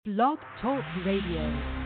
Blog Talk Radio.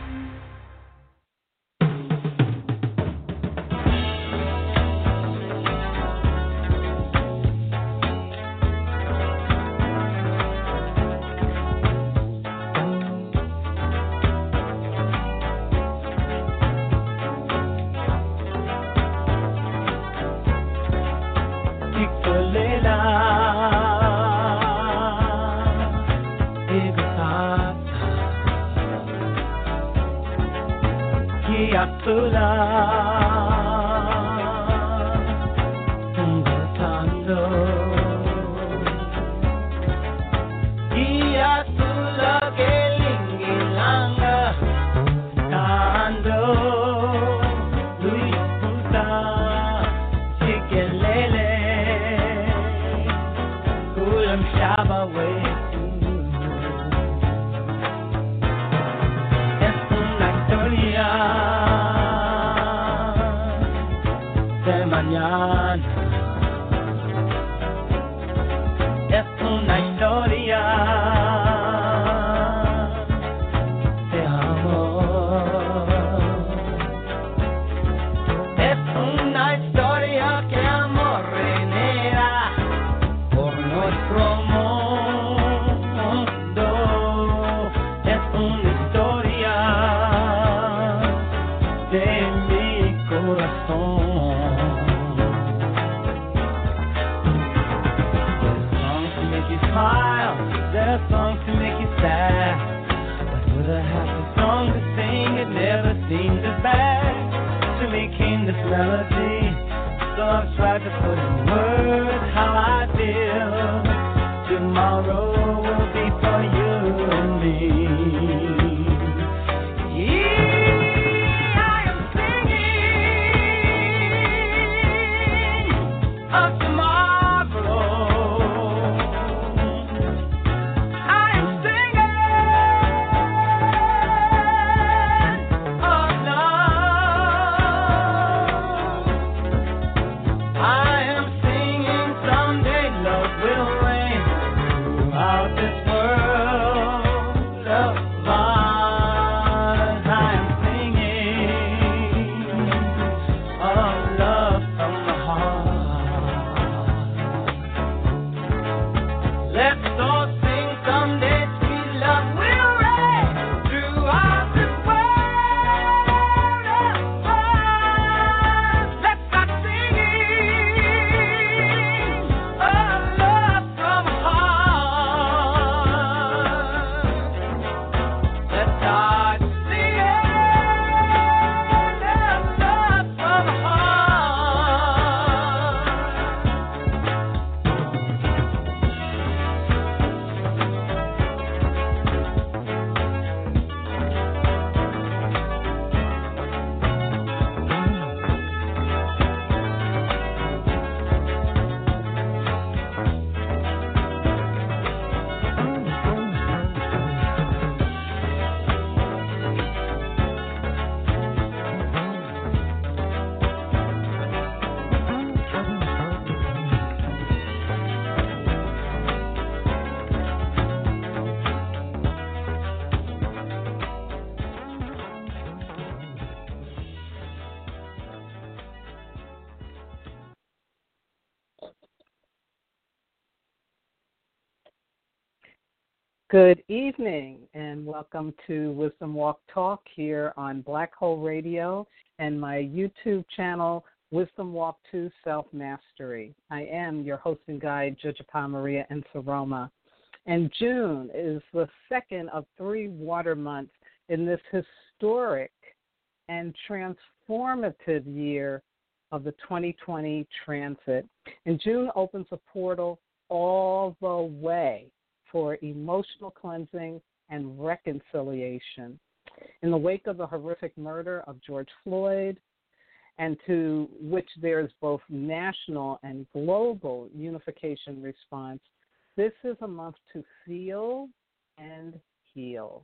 Good evening and welcome to Wisdom Walk Talk here on Black Hole Radio and my YouTube channel, Wisdom Walk 2 Self-Mastery. I am your host and guide, Jujapa Maria Nsoroma. And June is the second of 3 water months in this historic and transformative year of the 2020 transit. And June opens a portal all the way for emotional cleansing and reconciliation. In the wake of the horrific murder of George Floyd, and to which there is both national and global unification response, this is a month to feel and heal.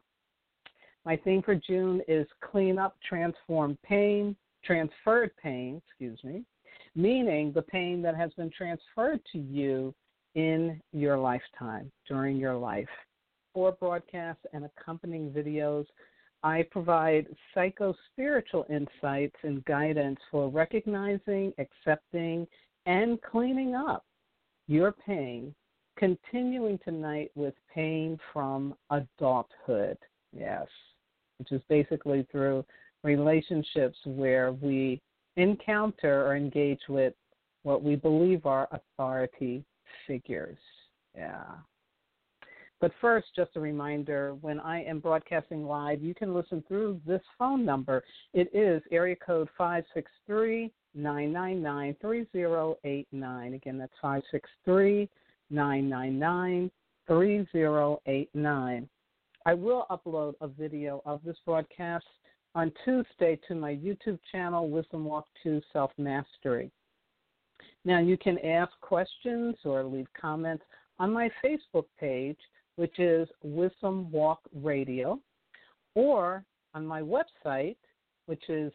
My theme for June is clean up, transform pain, transferred pain, meaning the pain that has been transferred to you in your lifetime, during your life. 4 broadcasts and accompanying videos, I provide psycho-spiritual insights and guidance for recognizing, accepting, and cleaning up your pain, continuing tonight with pain from adulthood, yes, which is basically through relationships where we encounter or engage with what we believe are authority figures, yeah. But first, just a reminder, when I am broadcasting live, you can listen through this phone number. It is area code 563-999-3089. Again, that's 563-999-3089. I will upload a video of this broadcast on Tuesday to my YouTube channel, Wisdom Walk 2 Self-Mastery. Now, you can ask questions or leave comments on my Facebook page, which is Wisdom Walk Radio, or on my website, which is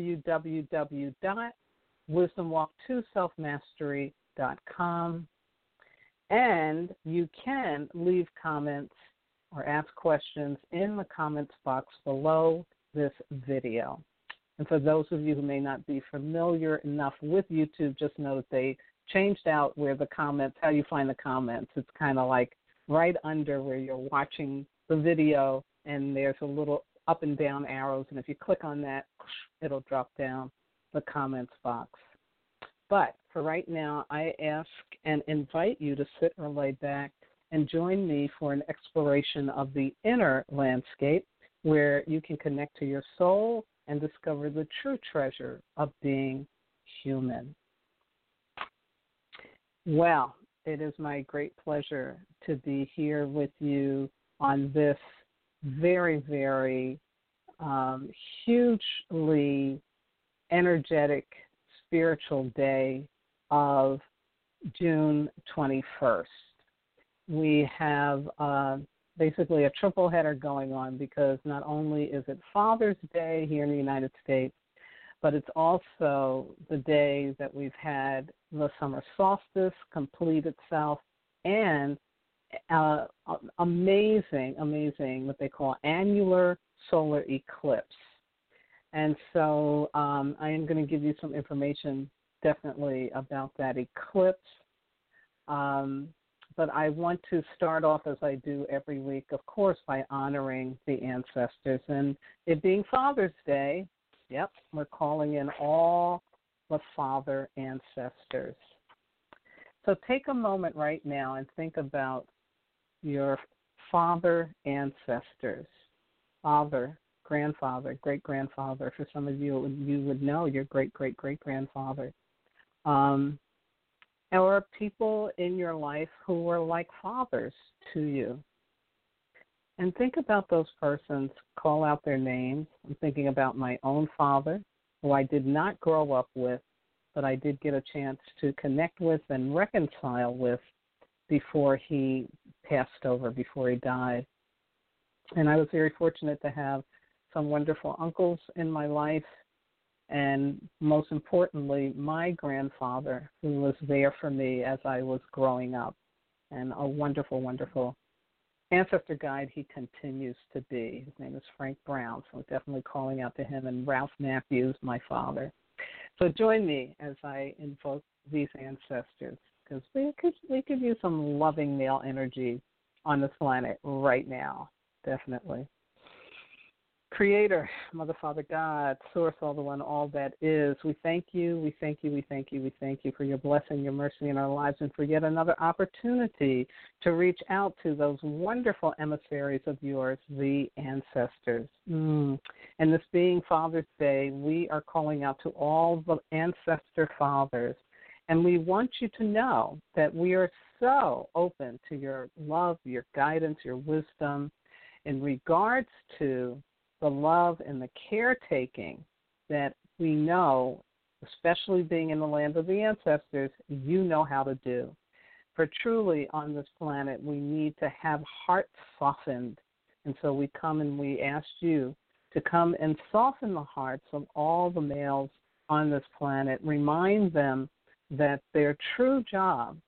www.wisdomwalk2selfmastery.com. And you can leave comments or ask questions in the comments box below this video. And for those of you who may not be familiar enough with YouTube, just know that they changed out where the comments, how you find the comments. It's kind of like right under where you're watching the video, and there's a little up and down arrows, and if you click on that, it'll drop down the comments box. But for right now, I ask and invite you to sit or lay back and join me for an exploration of the inner landscape where you can connect to your soul and discover the true treasure of being human. Well, it is my great pleasure to be here with you on this very, very hugely energetic spiritual day of June 21st. We have basically a triple header going on because not only is it Father's Day here in the United States, but it's also the day that we've had the summer solstice complete itself and amazing what they call annular solar eclipse. And so I am going to give you some information definitely about that eclipse. But I want to start off, as I do every week, of course, by honoring the ancestors. And it being Father's Day, yep, we're calling in all the father ancestors. So take a moment right now and think about your father ancestors, father, grandfather, great-grandfather. For some of you, you would know your great-great-great-grandfather. Or people in your life who were like fathers to you. And think about those persons, call out their names. I'm thinking about my own father, who I did not grow up with, but I did get a chance to connect with and reconcile with before he passed over, before he died. And I was very fortunate to have some wonderful uncles in my life, and most importantly, my grandfather, who was there for me as I was growing up, and a wonderful, wonderful ancestor guide he continues to be. His name is Frank Brown, so definitely calling out to him, and Ralph Matthews, my father. So join me as I invoke these ancestors, because we could use some loving male energy on this planet right now, definitely. Creator, Mother, Father, God, Source, all the one, all that is, we thank you, we thank you, we thank you, we thank you for your blessing, your mercy in our lives, and for yet another opportunity to reach out to those wonderful emissaries of yours, the ancestors. And this being Father's Day, we are calling out to all the ancestor fathers, and we want you to know that we are so open to your love, your guidance, your wisdom in regards to the love and the caretaking that we know, especially being in the land of the ancestors, you know how to do. For truly on this planet, we need to have hearts softened. And so we come and we ask you to come and soften the hearts of all the males on this planet. Remind them that their true job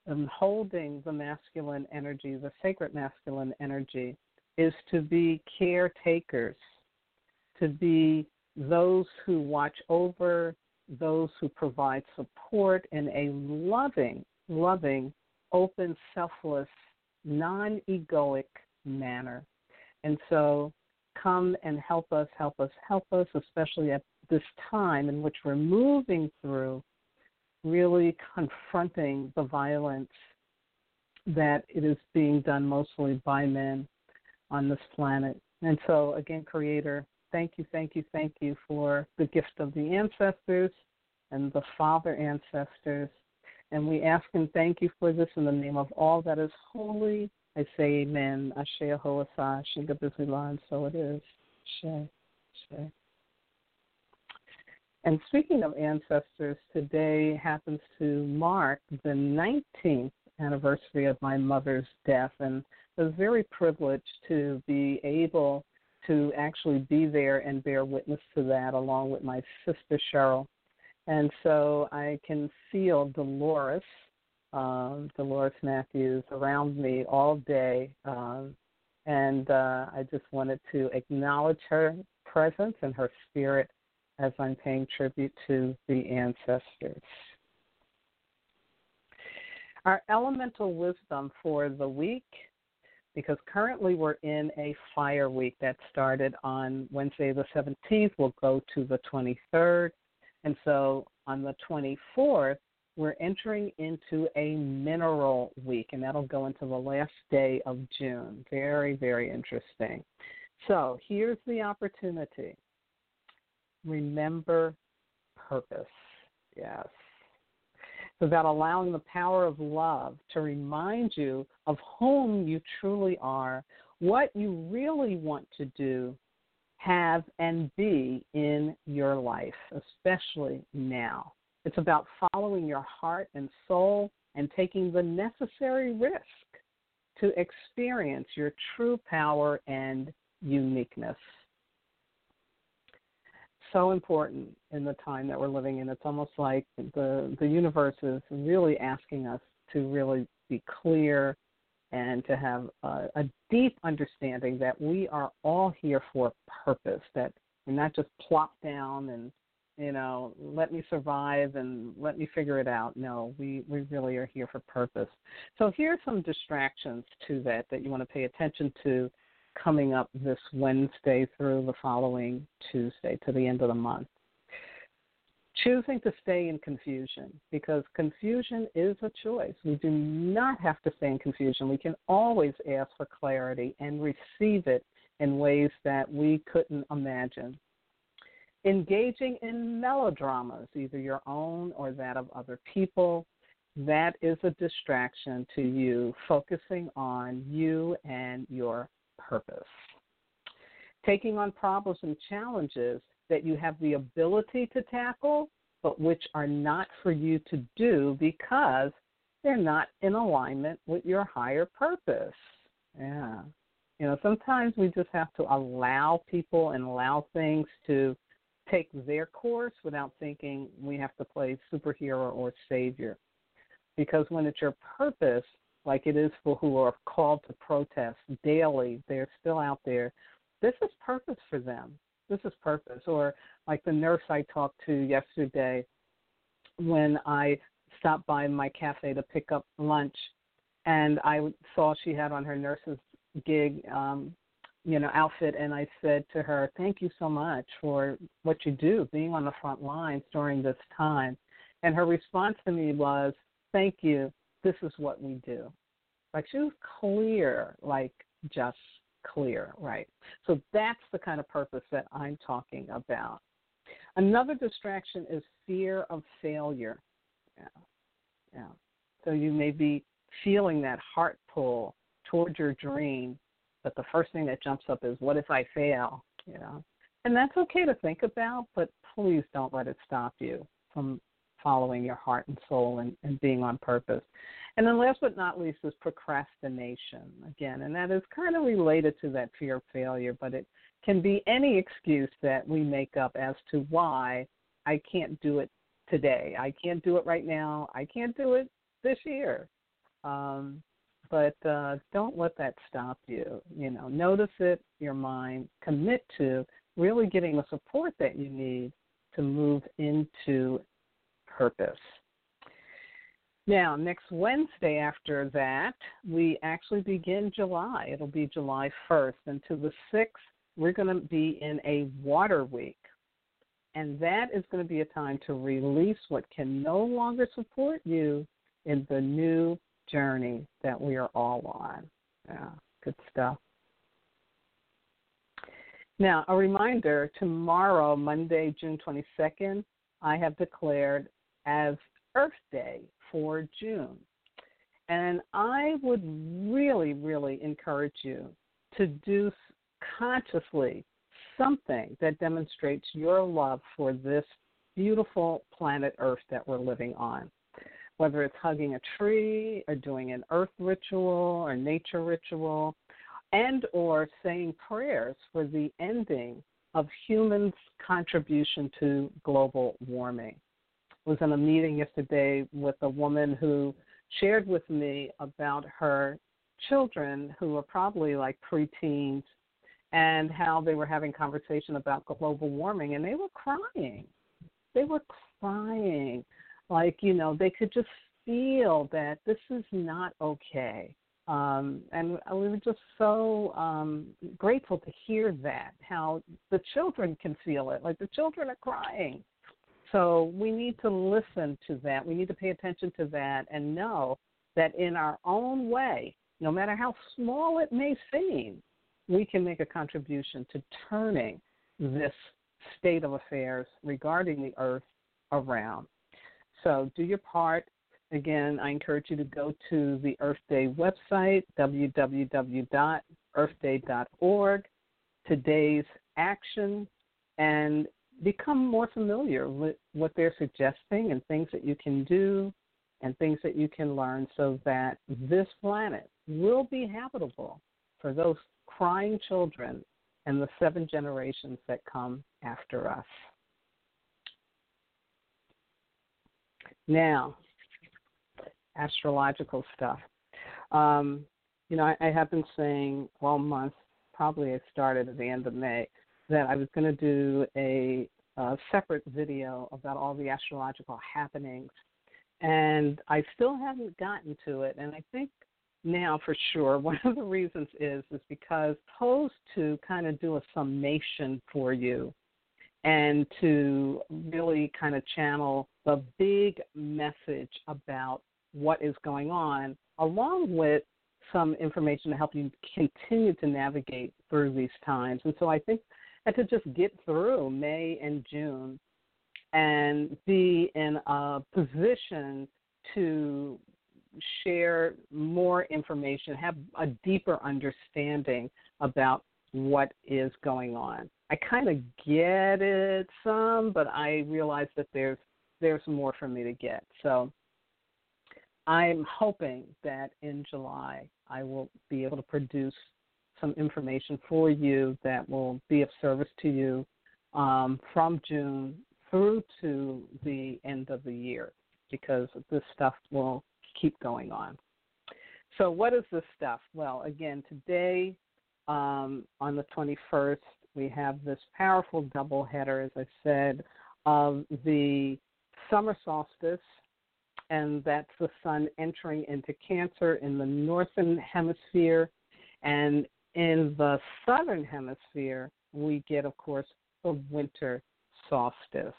holding the masculine energy, the sacred masculine energy, is to be caretakers, to be those who watch over, those who provide support in a loving, open, selfless, non-egoic manner. And so come and help us, especially at this time in which we're moving through really confronting the violence that it is being done mostly by men on this planet. And so, again, Creator, thank you for the gift of the ancestors and the father ancestors. And we ask and thank you for this in the name of all that is holy. I say amen. Ashe Ahoasa, Shinga Bismillah, and so it is. Ashe, Ashe. And speaking of ancestors, today happens to mark the 19th anniversary of my mother's death, and I was very privileged to be able to actually be there and bear witness to that along with my sister Cheryl. And so I can feel Dolores Matthews around me all day, and I just wanted to acknowledge her presence and her spirit as I'm paying tribute to the ancestors. Our elemental wisdom for the week, because currently we're in a fire week that started on Wednesday the 17th, will go to the 23rd. And so on the 24th, we're entering into a mineral week, and that'll go into the last day of June. Very, very interesting. So here's the opportunity. Remember purpose. Yes. It's about allowing the power of love to remind you of whom you truly are, what you really want to do, have, and be in your life, especially now. It's about following your heart and soul and taking the necessary risk to experience your true power and uniqueness. So important in the time that we're living in. It's almost like the universe is really asking us to really be clear and to have a deep understanding that we are all here for a purpose, that we're not just plopped down and, let me survive and let me figure it out. No, we really are here for purpose. So here are some distractions to that you want to pay attention to coming up this Wednesday through the following Tuesday to the end of the month. Choosing to stay in confusion, because confusion is a choice. We do not have to stay in confusion. We can always ask for clarity and receive it in ways that we couldn't imagine. Engaging in melodramas, either your own or that of other people, that is a distraction to you, focusing on you and your purpose. Taking on problems and challenges that you have the ability to tackle, but which are not for you to do because they're not in alignment with your higher purpose. Yeah. Sometimes we just have to allow people and allow things to take their course without thinking we have to play superhero or savior. Because when it's your purpose, like it is for who are called to protest daily, they're still out there. This is purpose for them. This is purpose. Or like the nurse I talked to yesterday when I stopped by my cafe to pick up lunch, and I saw she had on her nurse's gig, outfit, and I said to her, thank you so much for what you do, being on the front lines during this time. And her response to me was, thank you, this is what we do. Like she was clear, like just clear, right? So that's the kind of purpose that I'm talking about. Another distraction is fear of failure. Yeah. So you may be feeling that heart pull toward your dream, but the first thing that jumps up is, what if I fail? And that's okay to think about, but please don't let it stop you from following your heart and soul and being on purpose. And then last but not least is procrastination, again, and that is kind of related to that fear of failure, but it can be any excuse that we make up as to why I can't do it today. I can't do it right now. I can't do it this year. But don't let that stop you. Notice it, your mind, commit to really getting the support that you need to move into purpose. Now, next Wednesday after that, we actually begin July. It'll be July 1st. And to the 6th, we're going to be in a water week. And that is going to be a time to release what can no longer support you in the new journey that we are all on. Yeah, good stuff. Now, a reminder, tomorrow, Monday, June 22nd, I have declared as Earth Day for June. And I would really, really encourage you to do consciously something that demonstrates your love for this beautiful planet Earth that we're living on. Whether it's hugging a tree or doing an earth ritual or nature ritual, and or saying prayers for the ending of humans' contribution to global warming. I was in a meeting yesterday with a woman who shared with me about her children who are probably like preteens and how they were having conversation about global warming, and they were crying. They were crying. Like, they could just feel that this is not okay. And we were just so grateful to hear that, how the children can feel it. Like the children are crying. So we need to listen to that. We need to pay attention to that and know that in our own way, no matter how small it may seem, we can make a contribution to turning this state of affairs regarding the earth around. So do your part. Again, I encourage you to go to the Earth Day website, www.earthday.org, today's action, and become more familiar with what they're suggesting and things that you can do and things that you can learn so that this planet will be habitable for those crying children and the 7 generations that come after us. Now, astrological stuff. I have been saying all month, probably it started at the end of May, that I was going to do a separate video about all the astrological happenings. And I still haven't gotten to it. And I think now for sure one of the reasons is because opposed to kind of do a summation for you and to really kind of channel the big message about what is going on, along with some information to help you continue to navigate through these times. And so I think I had to just get through May and June and be in a position to share more information, have a deeper understanding about what is going on. I kind of get it some, but I realize that there's more for me to get. So I'm hoping that in July I will be able to produce some information for you that will be of service to you from June through to the end of the year, because this stuff will keep going on. So what is this stuff? Well, again, today on the 21st, we have this powerful double header, as I said, of the summer solstice, and that's the sun entering into Cancer in the northern hemisphere. And in the southern hemisphere, we get, of course, the winter solstice.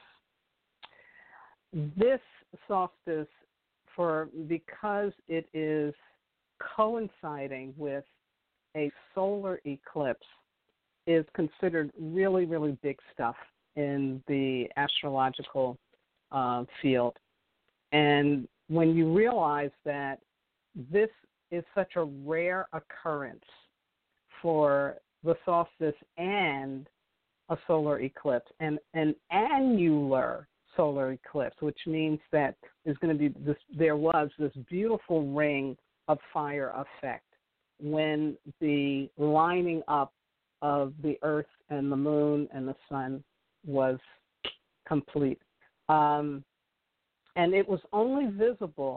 This solstice, because it is coinciding with a solar eclipse, is considered really, really big stuff in the astrological field. And when you realize that this is such a rare occurrence for the solstice and a solar eclipse, and an annular solar eclipse, which means that there was this beautiful ring of fire effect when the lining up of the earth and the moon and the sun was complete. And it was only visible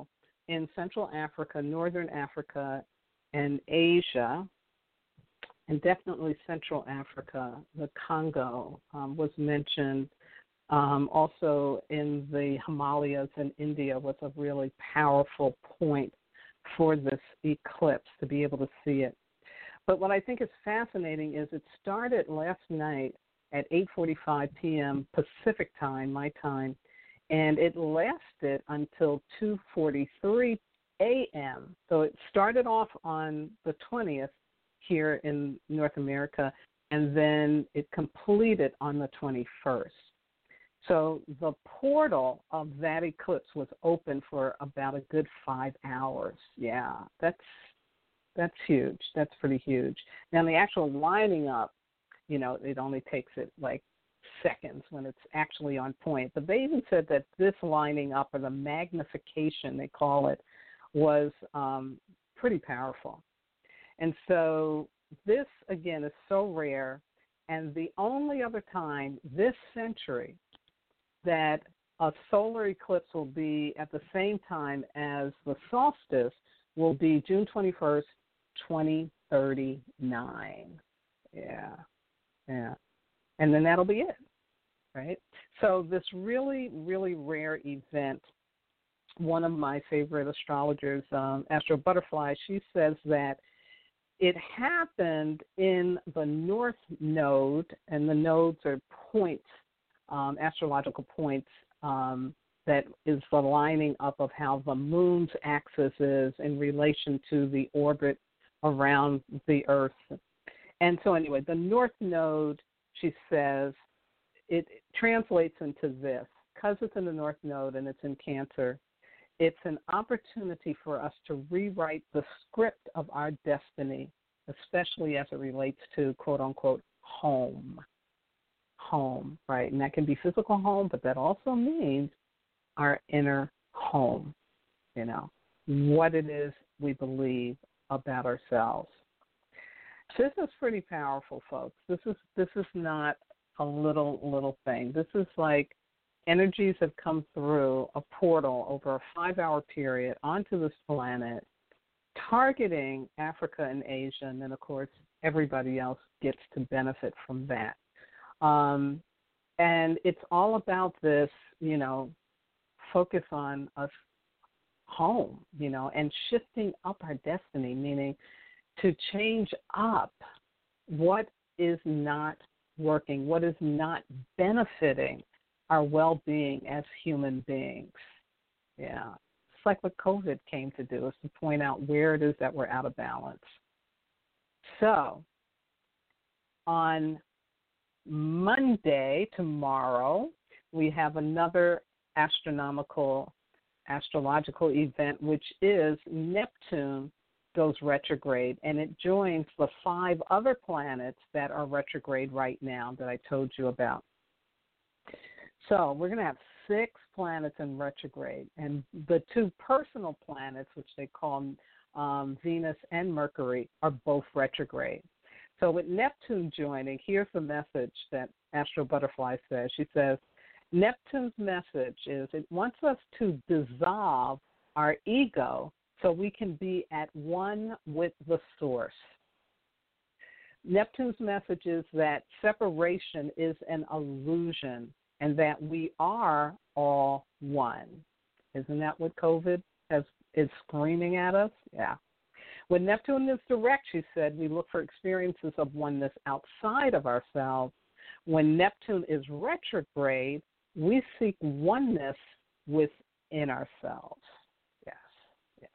in Central Africa, Northern Africa, and Asia, and definitely Central Africa, the Congo was mentioned. Also in the Himalayas in India was a really powerful point for this eclipse to be able to see it. But what I think is fascinating is it started last night at 8:45 p.m. Pacific time, my time, and it lasted until 2:43 a.m. So it started off on the 20th here in North America, and then it completed on the 21st. So the portal of that eclipse was open for about a good 5 hours. Yeah, that's huge. That's pretty huge. Now, the actual lining up, it only takes it like seconds when it's actually on point. But they even said that this lining up, or the magnification, they call it, was pretty powerful. And so this, again, is so rare. And the only other time this century that a solar eclipse will be at the same time as the solstice will be June 21st, 2039. Yeah. And then that'll be it, right? So this really, really rare event, one of my favorite astrologers, Astro Butterfly, she says that it happened in the North Node, and the nodes are points, astrological points, that is the lining up of how the moon's axis is in relation to the orbit around the Earth. And so anyway, the North Node, she says, it translates into this. Because it's in the North Node and it's in Cancer, it's an opportunity for us to rewrite the script of our destiny, especially as it relates to, quote, unquote, home, right? And that can be physical home, but that also means our inner home, what it is we believe about ourselves. So this is pretty powerful, folks. This is not a little thing. This is like energies have come through a portal over a 5-hour period onto this planet, targeting Africa and Asia, and then, of course, everybody else gets to benefit from that. And it's all about this, focus on us home, and shifting up our destiny, meaning to change up what is not working, what is not benefiting our well-being as human beings. Yeah. It's like what COVID came to do, is to point out where it is that we're out of balance. So on Monday, tomorrow, we have another astrological event, which is Neptune goes retrograde, and it joins the 5 other planets that are retrograde right now that I told you about. So we're going to have 6 planets in retrograde, and the 2 personal planets, which they call Venus and Mercury, are both retrograde. So with Neptune joining, here's the message that Astro Butterfly says. She says, Neptune's message is it wants us to dissolve our ego so we can be at one with the source. Neptune's message is that separation is an illusion and that we are all one. Isn't that what COVID is screaming at us? Yeah. When Neptune is direct, she said, we look for experiences of oneness outside of ourselves. When Neptune is retrograde, we seek oneness within ourselves. Yes.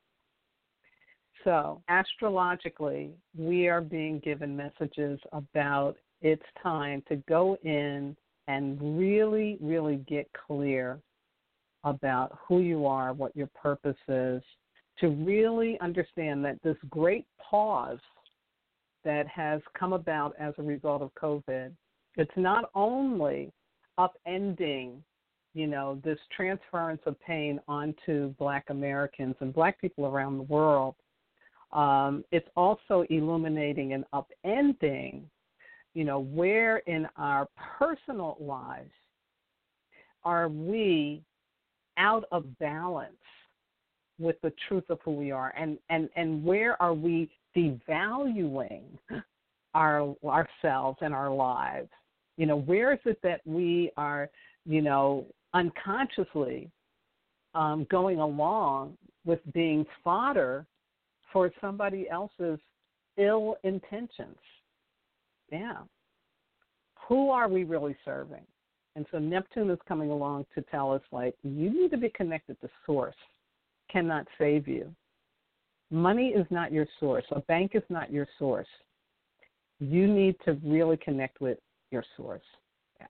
So astrologically, we are being given messages about it's time to go in and really, really get clear about who you are, what your purpose is, to really understand that this great pause that has come about as a result of COVID, it's not only upending, this transference of pain onto Black Americans and Black people around the world, it's also illuminating and upending, where in our personal lives are we out of balance with the truth of who we are, and where are we devaluing ourselves and our lives? Where is it that we are, unconsciously going along with being fodder for somebody else's ill intentions? Yeah. Who are we really serving? And so Neptune is coming along to tell us, you need to be connected to source. Cannot save you. Money is not your source. A bank is not your source. You need to really connect with your source. Yeah.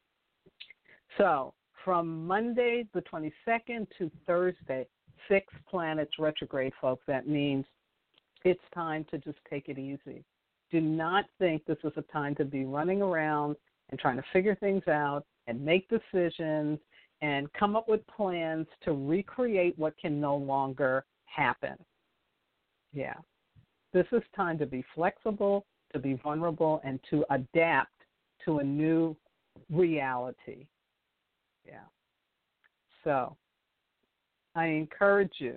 So from Monday the 22nd to Thursday, 6 planets retrograde, folks. That means it's time to just take it easy. Do not think this is a time to be running around and trying to figure things out and make decisions and come up with plans to recreate what can no longer happen. Yeah. This is time to be flexible, to be vulnerable, and to adapt to a new reality. Yeah. So I encourage you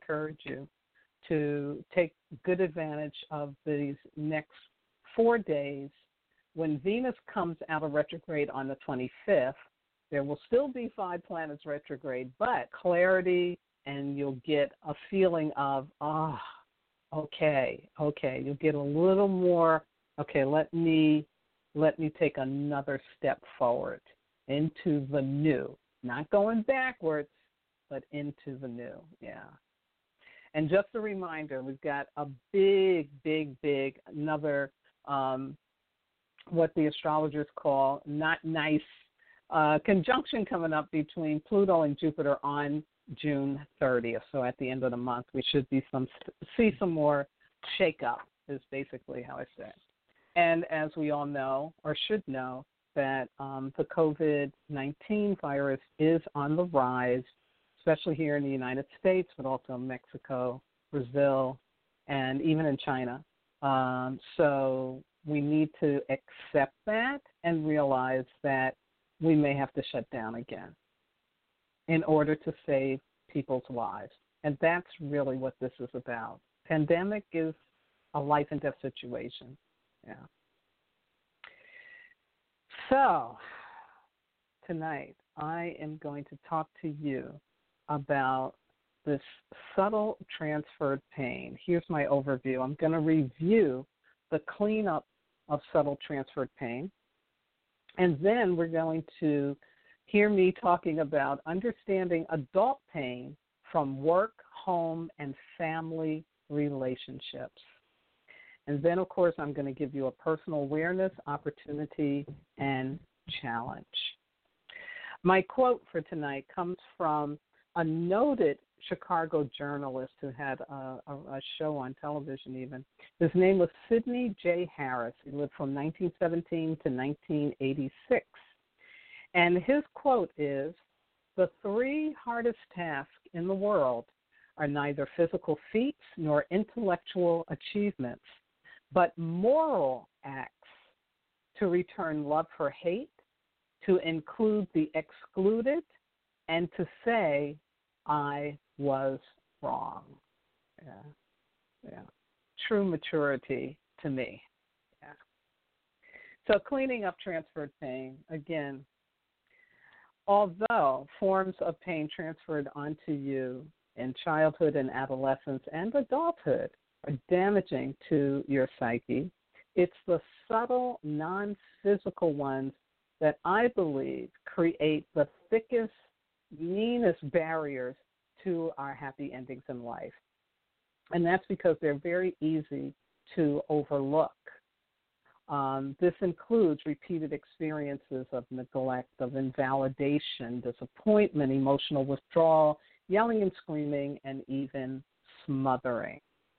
to take good advantage of these next 4 days. When Venus comes out of retrograde on the 25th, there will still be 5 planets retrograde, but clarity, and you'll get a feeling of, okay. You'll get a little more, okay, let me take another step forward into the new. Not going backwards, but into the new, yeah. And just a reminder, we've got a big, another, what the astrologers call not nice conjunction coming up between Pluto and Jupiter on June 30th. So at the end of the month, we should see some more shake-up is basically how I say it. And as we all know, or should know, that the COVID-19 virus is on the rise, especially here in the United States, but also Mexico, Brazil, and even in China. So we need to accept that and realize that we may have to shut down again in order to save people's lives. And that's really what this is about. Pandemic is a life and death situation. Yeah. So tonight I am going to talk to you about this subtle transferred pain. Here's my overview. I'm going to review the cleanup of subtle transferred pain, and then we're going to hear me talking about understanding adult pain from work, home, and family relationships. And then, of course, I'm going to give you a personal awareness, opportunity, and challenge. My quote for tonight comes from a noted Chicago journalist who had a show on television even. His name was Sidney J. Harris. He lived from 1917 to 1986. And his quote is, "The 3 hardest tasks in the world are neither physical feats nor intellectual achievements, but moral acts to return love for hate, to include the excluded, and to say, I was wrong." Yeah. True maturity to me. Yeah. So cleaning up transferred pain, again, although forms of pain transferred onto you in childhood and adolescence and adulthood are damaging to your psyche, it's the subtle, non-physical ones that I believe create the thickest, meanest barriers to our happy endings in life. And that's because they're very easy to overlook. This includes repeated experiences of neglect, of invalidation, disappointment, emotional withdrawal, yelling and screaming, and even smothering.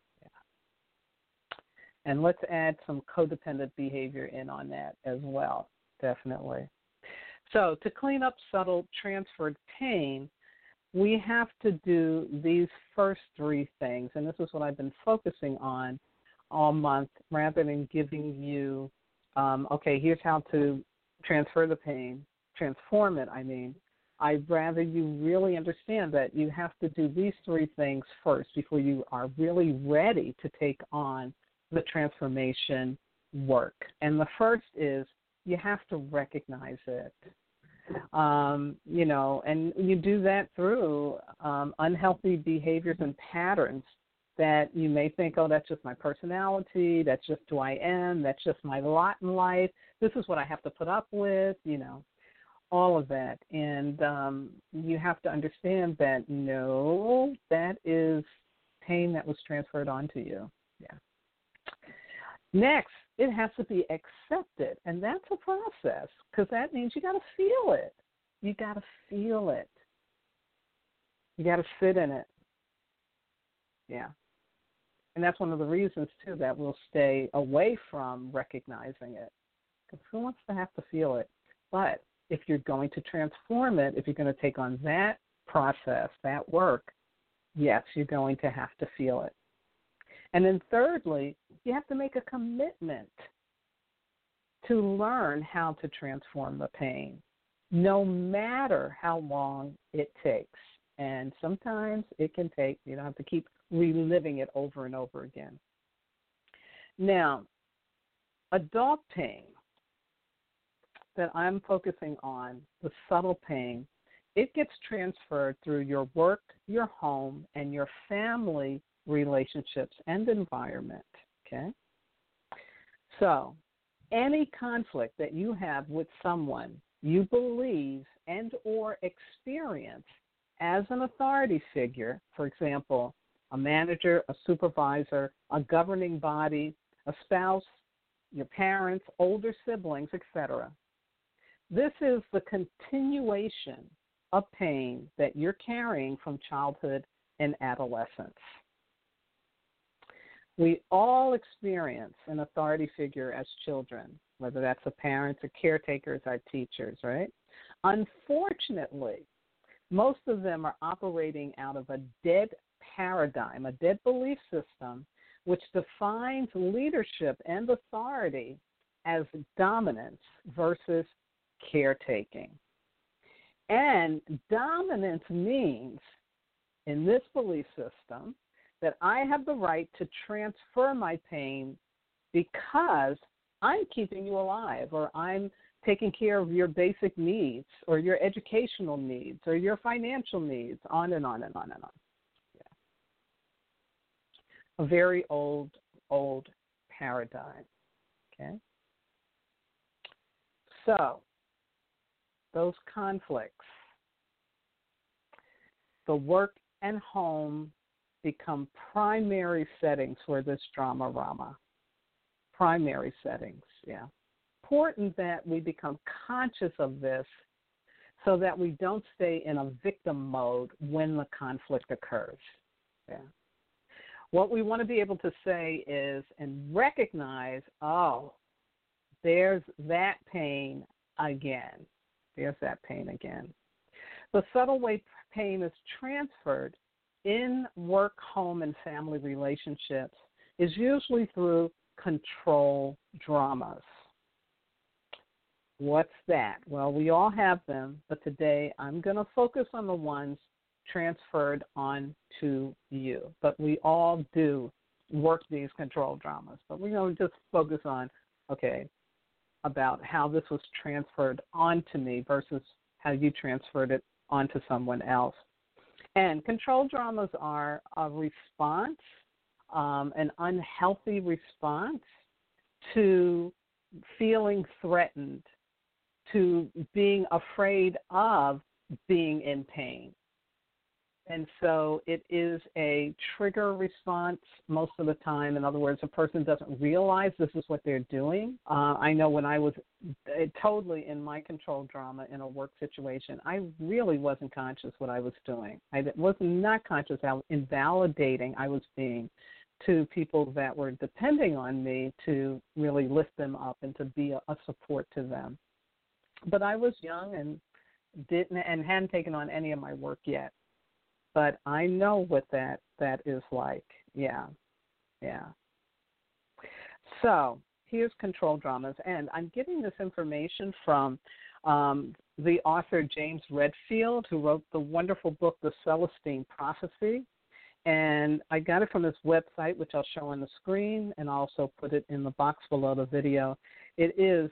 Yeah. And let's add some codependent behavior in on that as well, definitely. So to clean up subtle transferred pain, we have to do these first 3 things, and this is what I've been focusing on all month, rather than giving you, okay, here's how to transfer the pain, transform it, I'd rather you really understand that you have to do these three things first before you are really ready to take on the transformation work. And the first is you have to recognize it. And you do that through unhealthy behaviors and patterns that you may think, oh, that's just my personality, that's just who I am, that's just my lot in life, this is what I have to put up with, all of that. And you have to understand that, no, that is pain that was transferred onto you. Yeah. Next, it has to be accepted, and that's a process because that means you got to feel it. You got to feel it. You got to sit in it. Yeah. And that's one of the reasons, too, that we'll stay away from recognizing it because who wants to have to feel it? But if you're going to transform it, if you're going to take on that process, that work, yes, you're going to have to feel it. And then thirdly, you have to make a commitment to learn how to transform the pain, no matter how long it takes. And sometimes it can take, you don't have to keep reliving it over and over again. Now, adult pain that I'm focusing on, the subtle pain, it gets transferred through your work, your home, and your family relationships and environment, okay? So any conflict that you have with someone you believe and or experience as an authority figure, for example, a manager, a supervisor, a governing body, a spouse, your parents, older siblings, etc. This is the continuation of pain that you're carrying from childhood and adolescence. We all experience an authority figure as children, whether that's a parent, a caretakers, our teachers, right? Unfortunately, most of them are operating out of a dead paradigm, a dead belief system, which defines leadership and authority as dominance versus caretaking. And dominance means, in this belief system, that I have the right to transfer my pain because I'm keeping you alive, or I'm taking care of your basic needs, or your educational needs, or your financial needs, on and on and on and on. Yeah. A very old paradigm, okay? So, those conflicts, the work and home become primary settings for this drama-rama. Primary settings, yeah. Important that we become conscious of this so that we don't stay in a victim mode when the conflict occurs. Yeah. What we want to be able to say is and recognize, oh, there's that pain again. There's that pain again. The subtle way pain is transferred in work, home, and family relationships is usually through control dramas. What's that? Well, we all have them, but today I'm going to focus on the ones transferred onto you. But we all do work these control dramas. But we're going to just focus on, okay, about how this was transferred onto me versus how you transferred it onto someone else. And control dramas are a response, an unhealthy response to feeling threatened, to being afraid of being in pain. And so it is a trigger response most of the time. In other words, a person doesn't realize this is what they're doing. I know when I was totally in my control drama in a work situation, I really wasn't conscious what I was doing. I was not conscious how invalidating I was being to people that were depending on me to really lift them up and to be a support to them. But I was young and hadn't taken on any of my work yet. But I know what that is like. Yeah. So here's control dramas. And I'm getting this information from the author James Redfield, who wrote the wonderful book, The Celestine Prophecy. And I got it from his website, which I'll show on the screen, and also put it in the box below the video. It is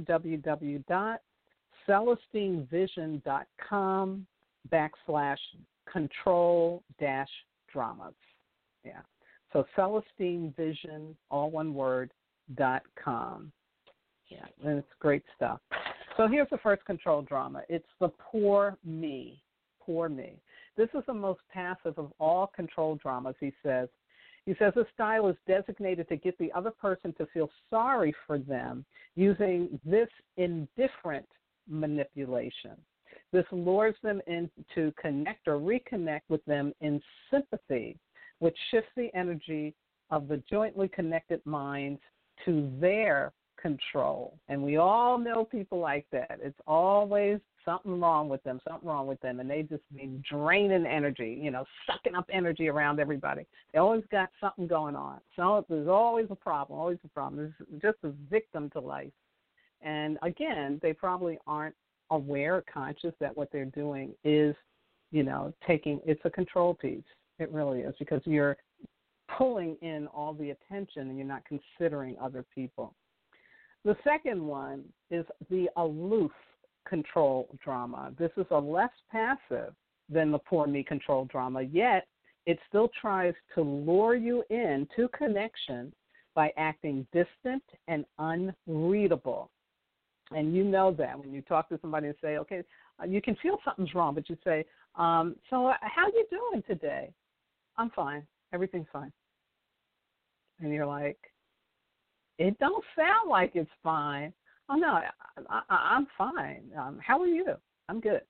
www.celestinevision.com/control-dramas. Yeah. So Celestine Vision, all one word, .com. Yeah, and it's great stuff. So here's the first control drama. It's the poor me. Poor me. This is the most passive of all control dramas, he says. He says this style is designated to get the other person to feel sorry for them using this indifferent manipulation. This lures them in to connect or reconnect with them in sympathy, which shifts the energy of the jointly connected minds to their control. And we all know people like that. It's always something wrong with them, and they just be draining energy, sucking up energy around everybody. They always got something going on. So there's always a problem. There's just a victim to life. And again, they probably aren't aware or conscious that what they're doing is, it's a control piece. It really is, because you're pulling in all the attention and you're not considering other people. The second one is the aloof control drama. This is a less passive than the poor me control drama, yet it still tries to lure you into connection by acting distant and unreadable. And you know that when you talk to somebody and say, okay, you can feel something's wrong, but you say, so how you doing today? I'm fine. Everything's fine. And you're like, it don't sound like it's fine. Oh, no, I'm fine. How are you? I'm good.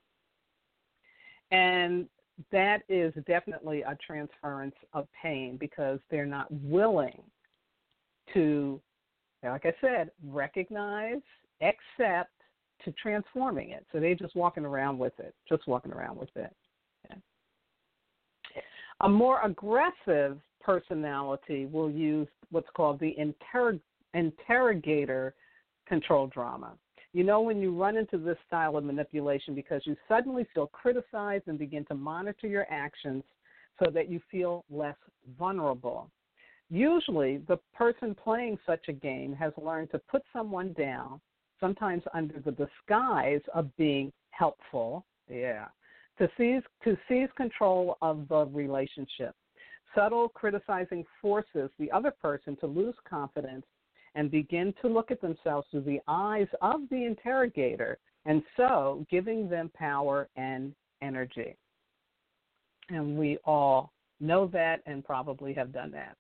And that is definitely a transference of pain because they're not willing to, like I said, recognize, accept, to transforming it. So they're just walking around with it, Yeah. A more aggressive personality will use what's called the interrogator control drama. When you run into this style of manipulation because you suddenly feel criticized and begin to monitor your actions so that you feel less vulnerable. Usually, the person playing such a game has learned to put someone down, sometimes under the disguise of being helpful, to seize control of the relationship. Subtle criticizing forces the other person to lose confidence and begin to look at themselves through the eyes of the interrogator, and so giving them power and energy. And we all know that and probably have done that,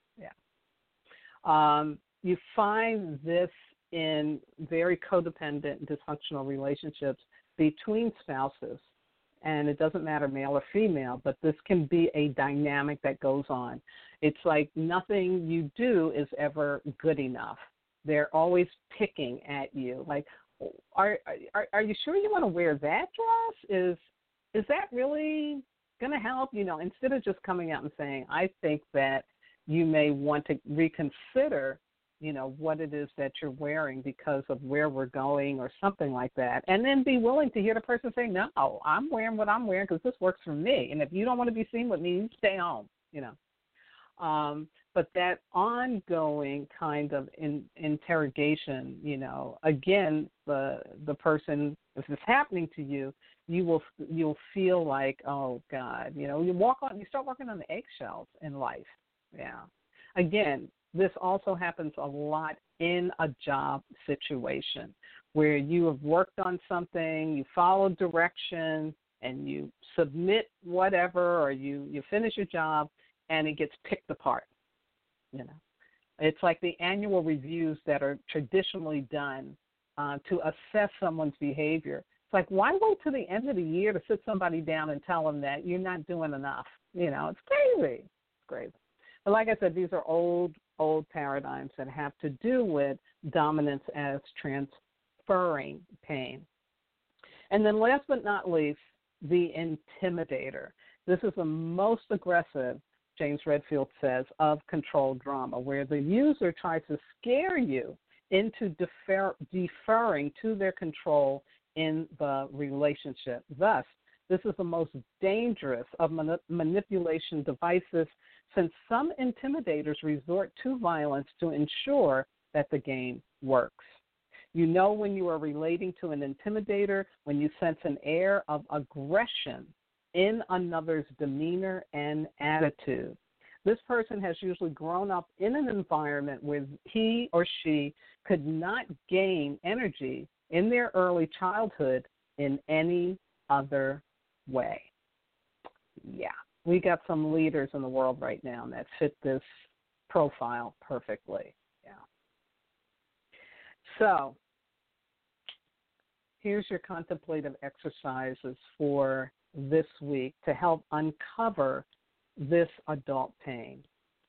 You find this in very codependent, dysfunctional relationships between spouses. And it doesn't matter male or female, but this can be a dynamic that goes on. It's like nothing you do is ever good enough. They're always picking at you. Like, are you sure you want to wear that dress? Is that really going to help? Instead of just coming out and saying, I think that you may want to reconsider, what it is that you're wearing because of where we're going or something like that. And then be willing to hear the person say, no, I'm wearing what I'm wearing because this works for me. And if you don't want to be seen with me, you stay home, But that ongoing kind of interrogation, again, the person, if it's happening to you, you'll feel like, oh God, you start walking on the eggshells in life. Yeah. Again, this also happens a lot in a job situation where you have worked on something, you follow direction, and you submit whatever, or you finish your job, and it gets picked apart. It's like the annual reviews that are traditionally done to assess someone's behavior. It's like, why wait till the end of the year to sit somebody down and tell them that you're not doing enough? It's crazy. It's crazy. But like I said, these are old paradigms that have to do with dominance as transferring pain. And then last but not least, the intimidator. This is the most aggressive, James Redfield says, of control drama, where the user tries to scare you into deferring to their control in the relationship. Thus, this is the most dangerous of manipulation devices, since some intimidators resort to violence to ensure that the game works. You know when you are relating to an intimidator when you sense an air of aggression in another's demeanor and attitude. This person has usually grown up in an environment where he or she could not gain energy in their early childhood in any other way. Yeah, we got some leaders in the world right now that fit this profile perfectly. Yeah. So here's your contemplative exercises for this week to help uncover this adult pain.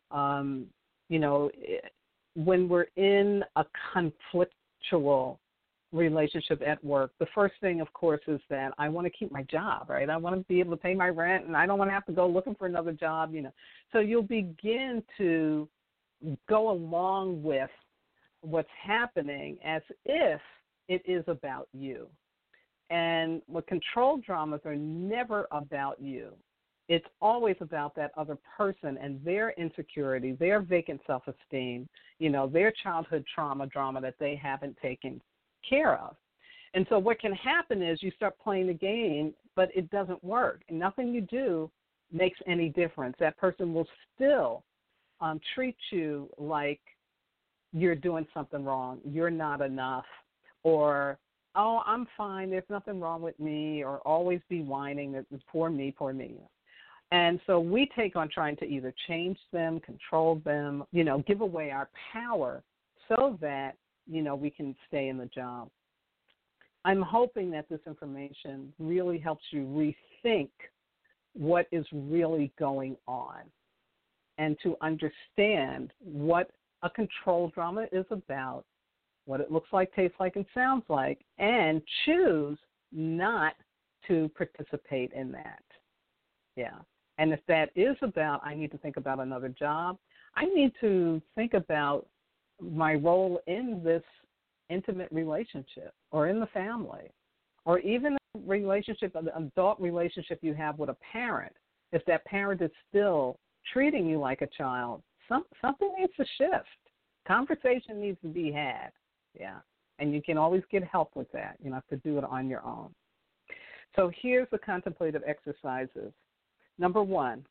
When we're in a conflictual relationship at work, the first thing, of course, is that I want to keep my job, right? I want to be able to pay my rent, and I don't want to have to go looking for another job, So you'll begin to go along with what's happening as if it is about you. And what control dramas are never about you. It's always about that other person and their insecurity, their vacant self-esteem, their childhood drama that they haven't taken care of. And so what can happen is you start playing the game, but it doesn't work. And nothing you do makes any difference. That person will still treat you like you're doing something wrong, you're not enough, or, oh, I'm fine, there's nothing wrong with me, or always be whining, it's poor me, poor me. And so we take on trying to either change them, control them, give away our power so that, we can stay in the job. I'm hoping that this information really helps you rethink what is really going on and to understand what a control drama is about, what it looks like, tastes like, and sounds like, and choose not to participate in that. Yeah. And if that is about, I need to think about another job, I need to think about my role in this intimate relationship or in the family, or even a relationship, an adult relationship you have with a parent. If that parent is still treating you like a child, something needs to shift. Conversation needs to be had. Yeah. And you can always get help with that. You don't have to do it on your own. So here's the contemplative exercises. Number 1,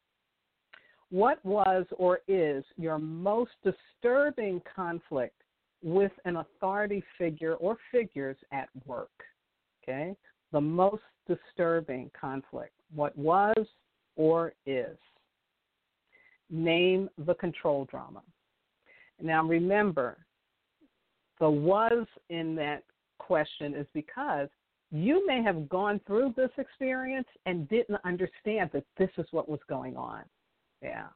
what was or is your most disturbing conflict with an authority figure or figures at work? Okay? The most disturbing conflict. What was or is? Name the control drama. Now remember, the was in that question is because you may have gone through this experience and didn't understand that this is what was going on. Yeah.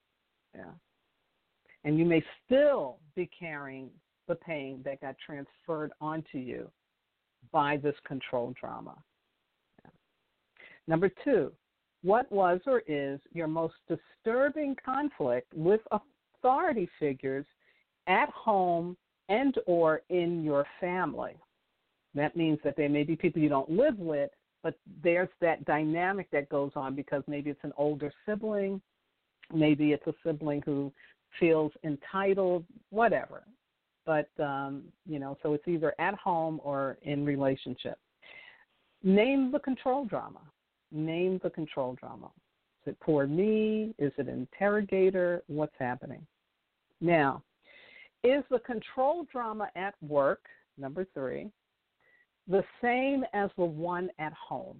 And you may still be carrying the pain that got transferred onto you by this control drama. Yeah. Number 2, what was or is your most disturbing conflict with authority figures at home and or in your family? That means that there may be people you don't live with, but there's that dynamic that goes on because maybe it's an older sibling, maybe it's a sibling who feels entitled, whatever. But, so it's either at home or in relationship. Name the control drama. Name the control drama. Is it poor me? Is it interrogator? What's happening? Now, is the control drama at work, number 3, the same as the one at home?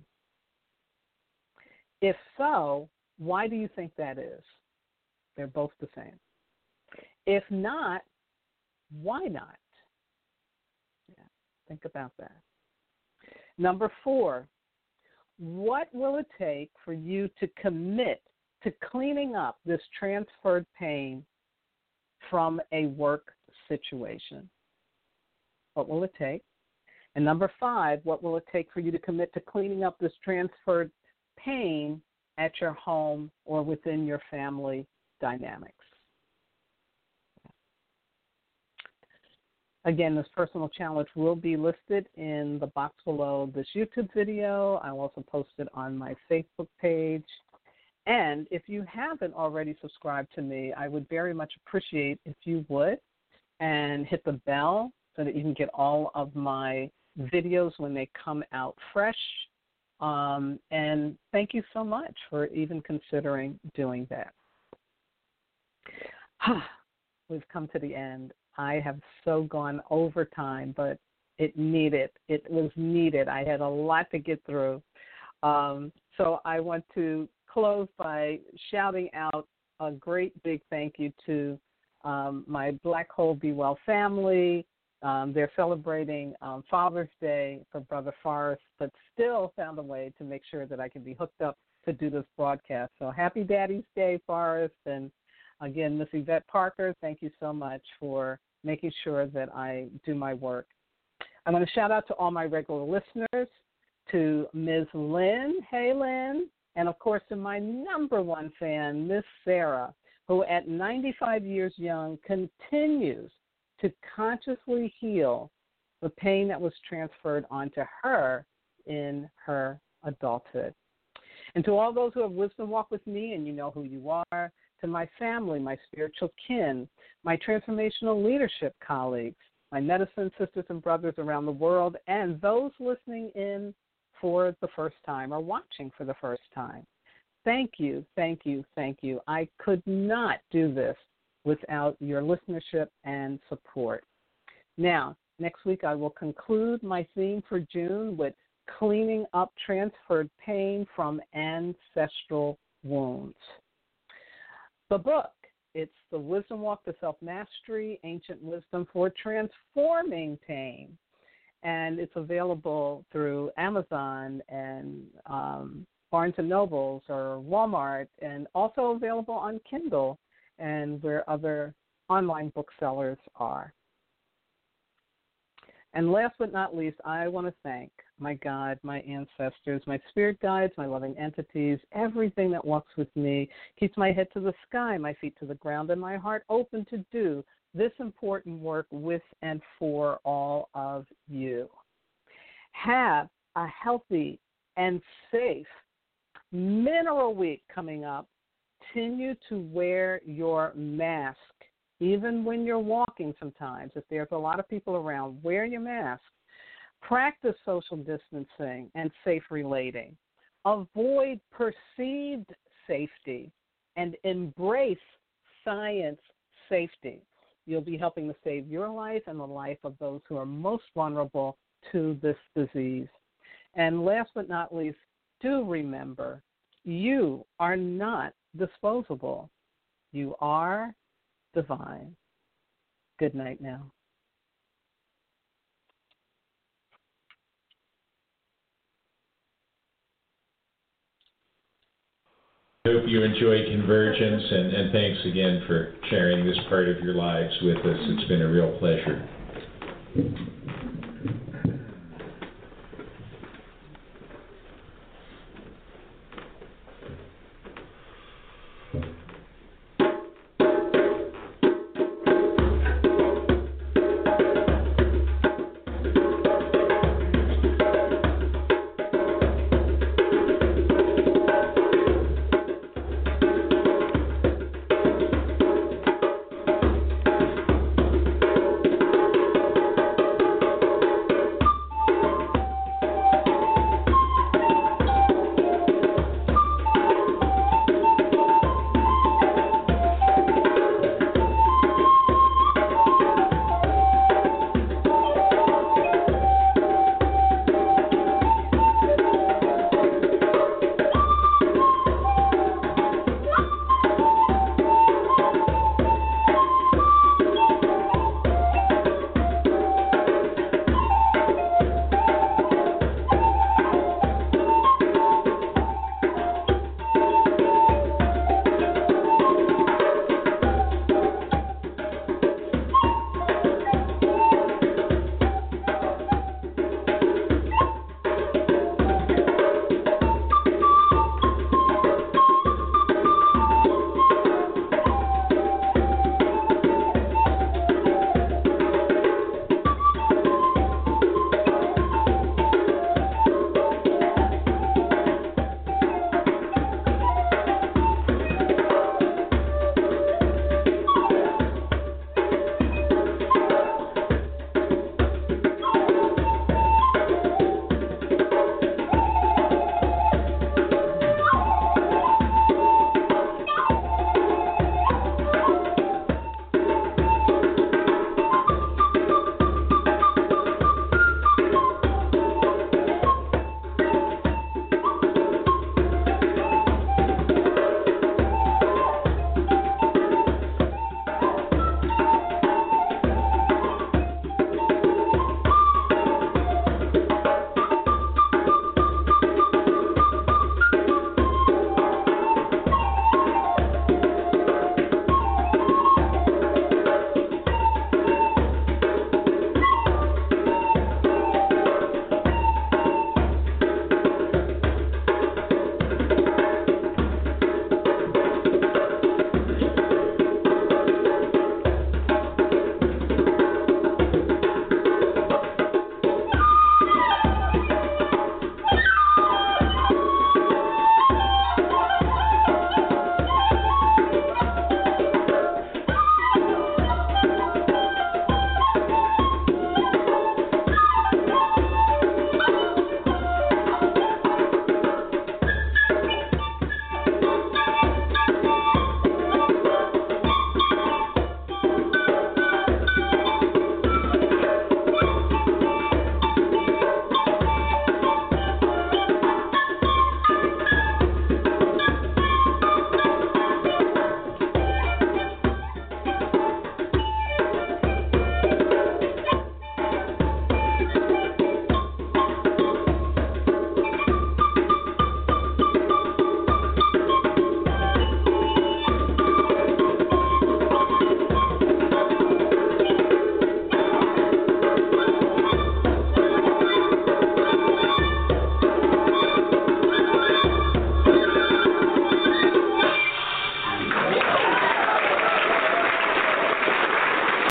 If so, why do you think that is? They're both the same. If not, why not? Yeah, think about that. Number 4, what will it take for you to commit to cleaning up this transferred pain from a work situation? What will it take? And number 5, what will it take for you to commit to cleaning up this transferred pain at your home or within your family dynamics? Again, this personal challenge will be listed in the box below this YouTube video. I'll also post it on my Facebook page. And if you haven't already subscribed to me, I would very much appreciate if you would, and hit the bell so that you can get all of my videos when they come out fresh. And thank you so much for even considering doing that. We've come to the end. I have so gone over time, but it was needed. I had a lot to get through. So I want to close by shouting out a great big thank you to my Black Hole Be Well family. They're celebrating Father's Day for Brother Forrest, but still found a way to make sure that I can be hooked up to do this broadcast. So happy Daddy's Day, Forrest. And again, Miss Yvette Parker, thank you so much for making sure that I do my work. I'm going to shout out to all my regular listeners, to Ms. Lynn, hey Lynn, and of course to my number one fan, Miss Sarah, who at 95 years young continues to consciously heal the pain that was transferred onto her in her adulthood. And to all those who have wisdom walk with me, and you know who you are, to my family, my spiritual kin, my transformational leadership colleagues, my medicine sisters and brothers around the world, and those listening in for the first time or watching for the first time. Thank you, thank you, thank you. I could not do this without your listenership and support. Now, next week I will conclude my theme for June with cleaning up transferred pain from ancestral wounds. The book, it's The Wisdom Walk to Self-Mastery, Ancient Wisdom for Transforming Pain. And it's available through Amazon and Barnes & Nobles or Walmart, and also available on Kindle and where other online booksellers are. And last but not least, I want to thank my God, my ancestors, my spirit guides, my loving entities, everything that walks with me, keeps my head to the sky, my feet to the ground, and my heart open to do this important work with and for all of you. Have a healthy and safe Mineral Week coming up. Continue to wear your mask, even when you're walking sometimes. If there's a lot of people around, wear your mask. Practice social distancing and safe relating. Avoid perceived safety and embrace science safety. You'll be helping to save your life and the life of those who are most vulnerable to this disease. And last but not least, do remember, you are not disposable. You are divine. Good night now. I hope you enjoyed Convergence, and thanks again for sharing this part of your lives with us. It's been a real pleasure.